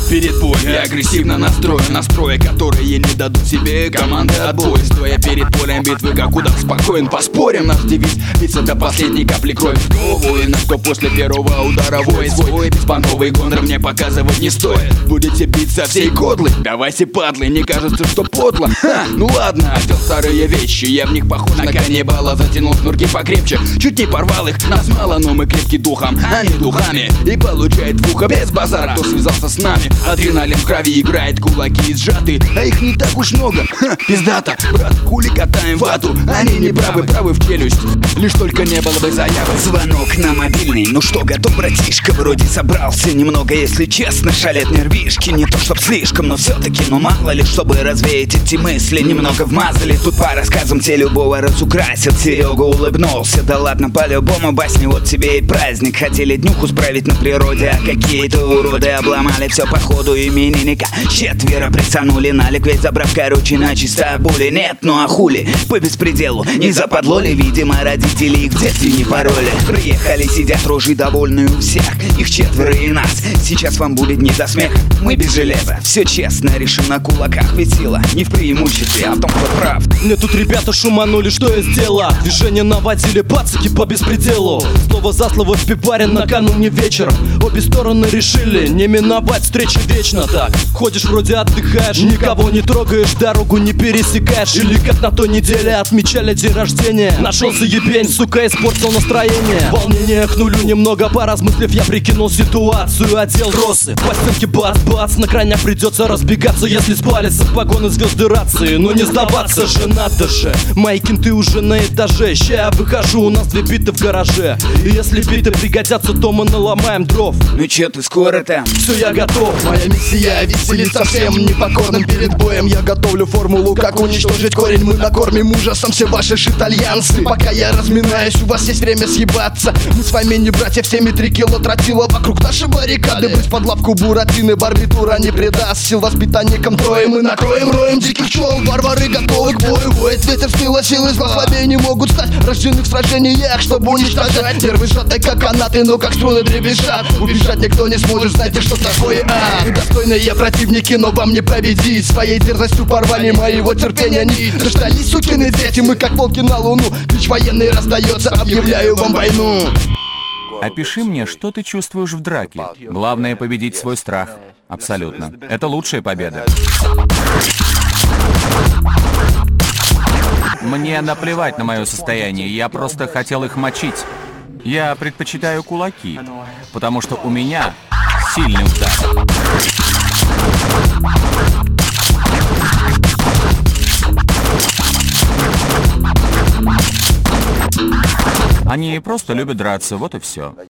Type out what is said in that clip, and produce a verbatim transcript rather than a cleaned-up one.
перед боем. Я агрессивно настроен, настроя, которые не дадут себе команды отбой. Стоя перед полем битвы, как удав, спокоен. Поспорим, наш девиз биться до последней капли крови в голову. И на что после первого удара воин свой беспонтовый гонор мне показывать не стоит. Будете биться всей кодлы? Давайте, падлы, не кажется, что подло? Ха, ну ладно, одел старые вещи, я в них похож на каннибала. Затянул шнурки покрепче, чуть не порвал их. Нас мало, но мы крепки духом, а не духами. И получает в ухо без базара, кто связался с нами. Адреналин в крови играет, кулаки сжаты, а их не так уж много. Ха, пиздата, брат, хули катаем вату. Они не правы, правы в челюсть, лишь только не было бы заявы. Звонок на мобильный, ну что, готов, братишка? Вроде собрался немного, если честно. Шалят нервишки, не то чтоб слишком, но все-таки, ну мало ли, чтобы развеять эти мысли. Немного вмазали, тут по рассказам те любого разукрасят. Серега улыбнулся, да ладно, по-любому басни, вот тебе и праздник. Хотели днюху справить на природе, а какие-то уроды обломали все по ходу именинника. Четверо присанули налик, ведь забрав, короче, на чисто боли. Нет, ну а хули, по беспределу, не западло ли? Видимо, родители их в детстве не пороли. Приехали, сидят рожи довольные у всех, их четверо и нас, сейчас вам будет не до смеха. Мы без железа, все честно, решим на кулаках. Ведь сила не в преимуществе, а в том, кто прав. Мне тут ребята шуманули, что я сделал? Движение наводили пацаки по беспределу. Слово за слово в пивбаре накануне вечером. Обе стороны решили не миновать встречи вечно. Так, ходишь вроде отдыхаешь, никого не трогаешь, дорогу не пересекаешь. Или как на той неделе отмечали день рождения. Нашелся ебень, сука, испортил настроение. Волнение к нулю немного поразмыслив, я прикинул ситуацию, одел росы. По стенке бац-бац, на крайняк придется разбегаться, если спалится в погоны звезды рации. Но не сдаваться же надо же, мои кенты уже на этаже. Ща я выхожу, у нас две биты в гараже. И если биты пригодятся, то мы наломаем дров. Ну че ты, скоро там? Все, я готов. Моя миссия веселиться всем непокорным перед боем. Я готовлю формулу, как уничтожить корень. Мы накормим ужасом все ваши шитальянцы. Пока я разминаюсь, у вас есть время съебаться. Мы с вами не братья, всеми три кило тротила. Вокруг нашей баррикады быть под лавку буратины. Барбитура не предаст сил воспитанникам трое. Мы накроем роем диких пчел, варвары готовы к бою. Воет ветер, стыла силы зла, слабее не могут стать. Рождены в сражениях, чтобы уничтожать. Нервы сжаты, как канаты, но как струны дребезжат. Убежать никто не сможет, знаете, что такое ад. Достойные противники, но вам не победить. Своей дерзостью порвали моего терпения нить. Дождались, сукины дети, мы как волки на луну. Клич военный раздается, объявляю вам войну. Опиши мне, что ты чувствуешь в драке. Главное — победить свой страх. Абсолютно. Это лучшая победа. Мне наплевать на мое состояние, я просто хотел их мочить. Я предпочитаю кулаки, потому что у меня сильный удар. Они просто любят драться, вот и все.